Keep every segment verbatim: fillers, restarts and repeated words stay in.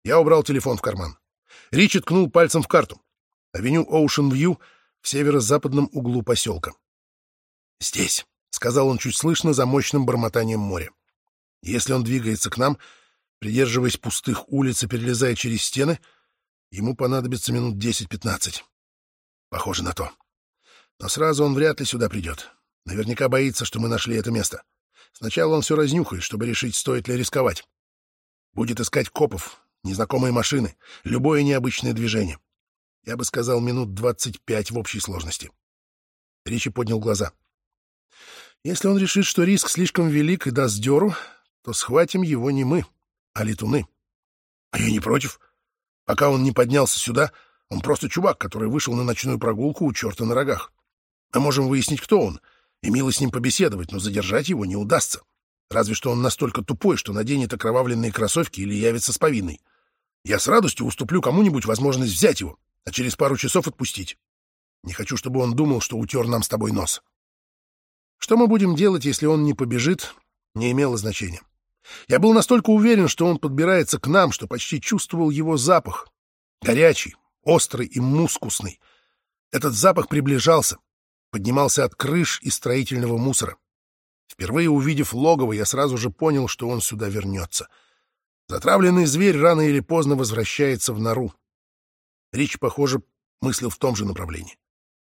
Я убрал телефон в карман. Ричи ткнул пальцем в карту. Авеню Оушен-Вью в северо-западном углу поселка. «Здесь», — сказал он чуть слышно за мощным бормотанием моря. «Если он двигается к нам, придерживаясь пустых улиц и перелезая через стены, ему понадобится минут десять-пятнадцать. Похоже на то. Но сразу он вряд ли сюда придет. Наверняка боится, что мы нашли это место. Сначала он все разнюхает, чтобы решить, стоит ли рисковать. Будет искать копов, незнакомые машины, любое необычное движение. Я бы сказал, минут двадцать пять в общей сложности». Ричи поднял глаза. «Если он решит, что риск слишком велик и даст дёру, то схватим его не мы, а летуны. А я не против. Пока он не поднялся сюда, он просто чувак, который вышел на ночную прогулку у черта на рогах. Мы можем выяснить, кто он, и мило с ним побеседовать, но задержать его не удастся. Разве что он настолько тупой, что наденет окровавленные кроссовки или явится с повинной. Я с радостью уступлю кому-нибудь возможность взять его, а через пару часов отпустить. Не хочу, чтобы он думал, что утер нам с тобой нос. Что мы будем делать, если он не побежит, не имело значения. Я был настолько уверен, что он подбирается к нам, что почти чувствовал его запах. Горячий, острый и мускусный. Этот запах приближался, поднимался от крыш и строительного мусора. Впервые увидев логово, я сразу же понял, что он сюда вернется. Затравленный зверь рано или поздно возвращается в нору. Рич, похоже, мыслил в том же направлении.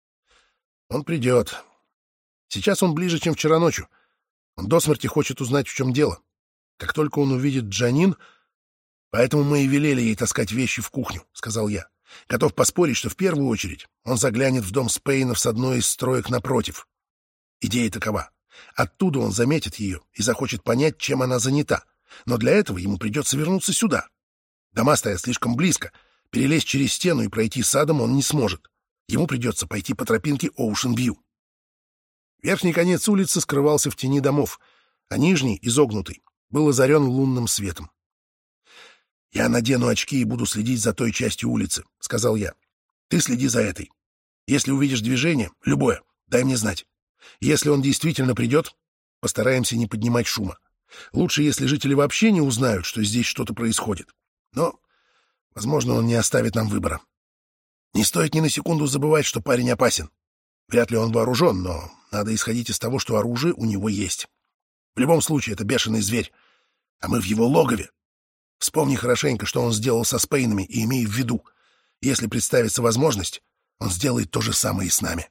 Он придет. Сейчас он ближе, чем вчера ночью. Он до смерти хочет узнать, в чем дело. Как только он увидит Джанин... Поэтому мы и велели ей таскать вещи в кухню, — сказал я. Готов поспорить, что в первую очередь он заглянет в дом Спейнов с одной из строек напротив. Идея такова. Оттуда он заметит ее и захочет понять, чем она занята. Но для этого ему придется вернуться сюда. Дома стоят слишком близко. Перелезть через стену и пройти садом он не сможет. Ему придется пойти по тропинке Оушен-Вью. Верхний конец улицы скрывался в тени домов, а нижний, изогнутый, был озарен лунным светом. «Я надену очки и буду следить за той частью улицы», — сказал я. «Ты следи за этой. Если увидишь движение, любое, дай мне знать. Если он действительно придет, постараемся не поднимать шума. Лучше, если жители вообще не узнают, что здесь что-то происходит. Но, возможно, он не оставит нам выбора. Не стоит ни на секунду забывать, что парень опасен. Вряд ли он вооружен, но надо исходить из того, что оружие у него есть. В любом случае, это бешеный зверь, а мы в его логове. Вспомни хорошенько, что он сделал со Спейнами, и имей в виду, если представится возможность, он сделает то же самое и с нами».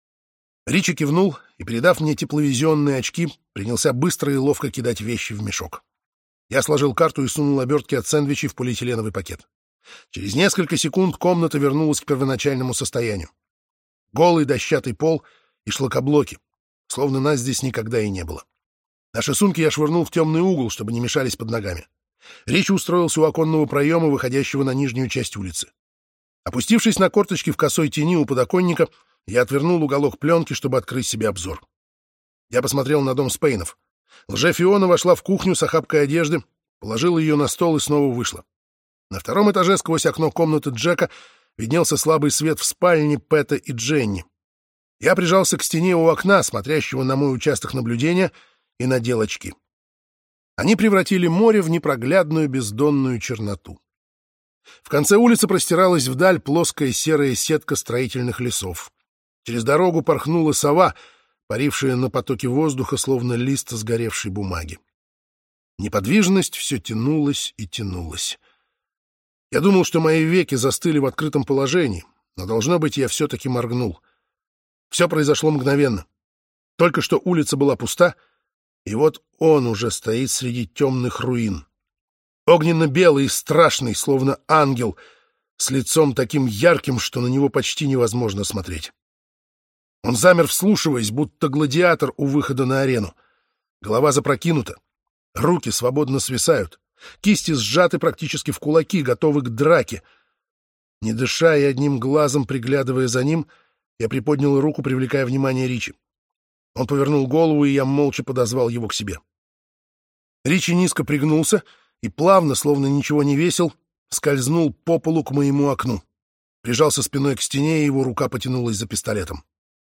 Ричи кивнул и, передав мне тепловизионные очки, принялся быстро и ловко кидать вещи в мешок. Я сложил карту и сунул обертки от сэндвичей в полиэтиленовый пакет. Через несколько секунд комната вернулась к первоначальному состоянию. Голый дощатый пол и шлакоблоки, словно нас здесь никогда и не было. Наши сумки я швырнул в темный угол, чтобы не мешались под ногами. Ричи устроился у оконного проема, выходящего на нижнюю часть улицы. Опустившись на корточки в косой тени у подоконника, я отвернул уголок пленки, чтобы открыть себе обзор. Я посмотрел на дом Спейнов. Лже-Фиона вошла в кухню с охапкой одежды, положила ее на стол и снова вышла. На втором этаже сквозь окно комнаты Джека виднелся слабый свет в спальне Пэта и Дженни. Я прижался к стене у окна, смотрящего на мой участок наблюдения, и надел очки. Они превратили море в непроглядную бездонную черноту. В конце улицы простиралась вдаль плоская серая сетка строительных лесов. Через дорогу порхнула сова, парившая на потоке воздуха, словно лист сгоревшей бумаги. Неподвижность все тянулась и тянулась. Я думал, что мои веки застыли в открытом положении, но, должно быть, я все-таки моргнул. Все произошло мгновенно. Только что улица была пуста, и вот он уже стоит среди темных руин. Огненно-белый и страшный, словно ангел, с лицом таким ярким, что на него почти невозможно смотреть. Он замер, вслушиваясь, будто гладиатор у выхода на арену. Голова запрокинута, руки свободно свисают, кисти сжаты практически в кулаки, готовы к драке. Не дыша и одним глазом приглядывая за ним, я приподнял руку, привлекая внимание Ричи. Он повернул голову, и я молча подозвал его к себе. Ричи низко пригнулся и плавно, словно ничего не весил, скользнул по полу к моему окну. Прижался спиной к стене, и его рука потянулась за пистолетом.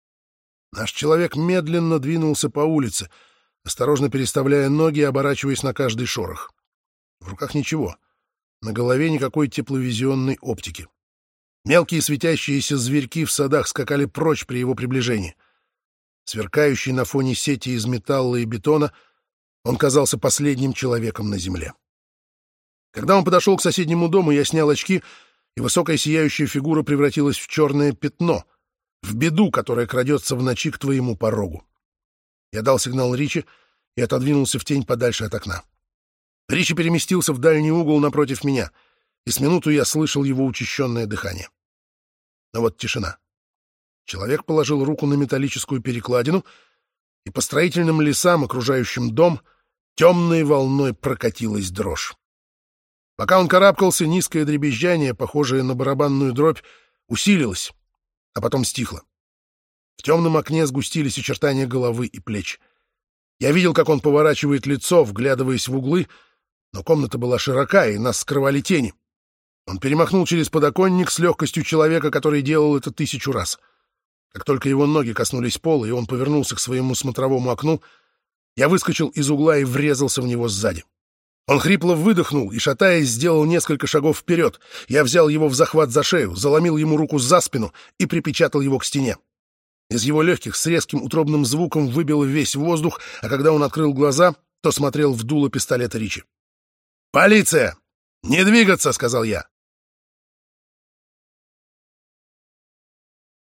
Наш человек медленно двинулся по улице, осторожно переставляя ноги и оборачиваясь на каждый шорох. В руках ничего, На голове никакой тепловизионной оптики. Мелкие светящиеся зверьки в садах скакали прочь при его приближении. Сверкающий на фоне сети из металла и бетона, он казался последним человеком на земле. Когда он подошел к соседнему дому, я снял очки, и высокая сияющая фигура превратилась в черное пятно, в беду, которая крадется в ночи к твоему порогу. Я дал сигнал Ричи и отодвинулся в тень подальше от окна. Ричи переместился в дальний угол напротив меня, и с минуту я слышал его учащенное дыхание. Но вот тишина. Человек положил руку на металлическую перекладину, и по строительным лесам, окружающим дом, темной волной прокатилась дрожь. Пока он карабкался, низкое дребезжание, похожее на барабанную дробь, усилилось, а потом стихло. В темном окне сгустились очертания головы и плеч. Я видел, как он поворачивает лицо, вглядываясь в углы, но комната была широка, и нас скрывали тени. Он перемахнул через подоконник с легкостью человека, который делал это тысячу раз. Как только его ноги коснулись пола, и он повернулся к своему смотровому окну, я выскочил из угла и врезался в него сзади. Он хрипло выдохнул и, шатаясь, сделал несколько шагов вперед. Я взял его в захват за шею, заломил ему руку за спину и припечатал его к стене. Из его легких с резким утробным звуком выбило весь воздух, а когда он открыл глаза, то смотрел в дуло пистолета Ричи. «Полиция! Не двигаться!» — сказал я.